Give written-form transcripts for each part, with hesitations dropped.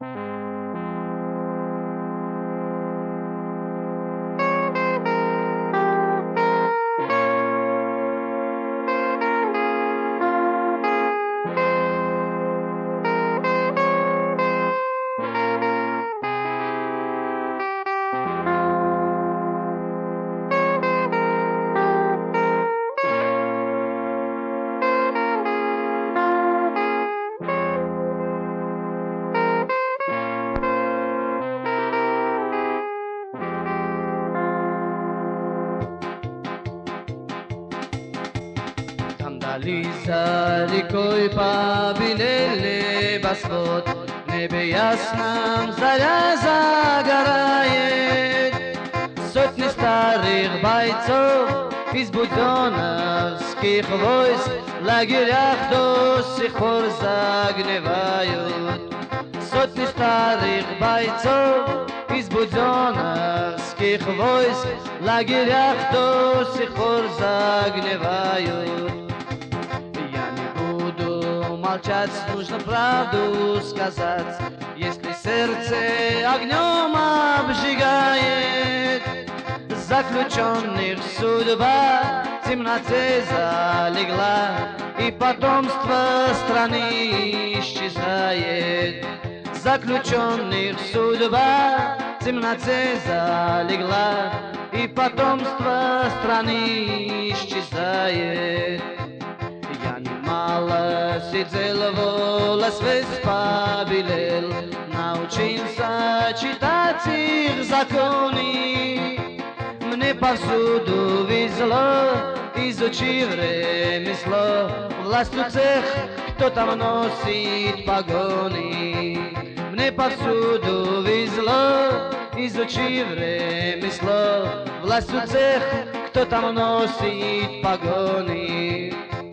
Lisa рекой побелели восход, в небе ясном заря загорает. Сотни старых бойцов из буденовских войск в лагерях до сих пор загнивают. Сотни старых бойцов из буденовских войск в лагерях до сих пор загнивают. Молчать, нужно правду сказать, если сердце огнем обжигает. Заключенных судьба в темноте залегла, и потомство страны исчезает. Заключенных судьба в темноте залегла, и потомство страны исчезает. Мало сидел, волос весь побелел, научился читать их законы. Мне повсюду везло, изучив ремесло, власть у тех, кто там носит погоны. Мне повсюду везло, изучив ремесло, власть у тех, кто там носит погоны.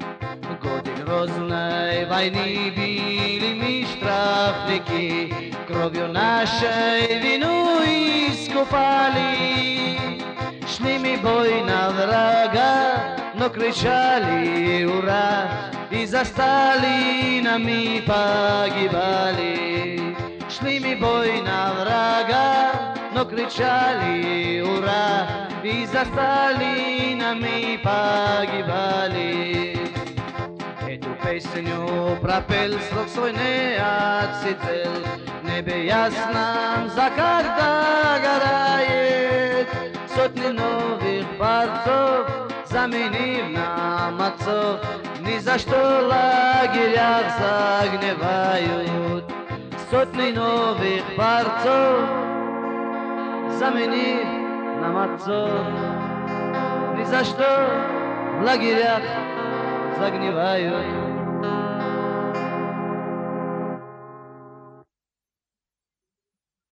Грозной войны били мы штрафники, кровью нашей вину искупали. Шли мы бой на врага, но кричали ура, и за Сталина мы погибали. Шли мы бой на врага, но кричали ура, и за Сталина мы погибали. Эту песню пропел, срок свой не отсидел, в небе ясном закат догорает. Сотни новых борцов, заменив нам отцов, ни за что в лагерях загнивают. Сотни новых борцов, заменив нам отцов, ни за что в лагерях загнивают.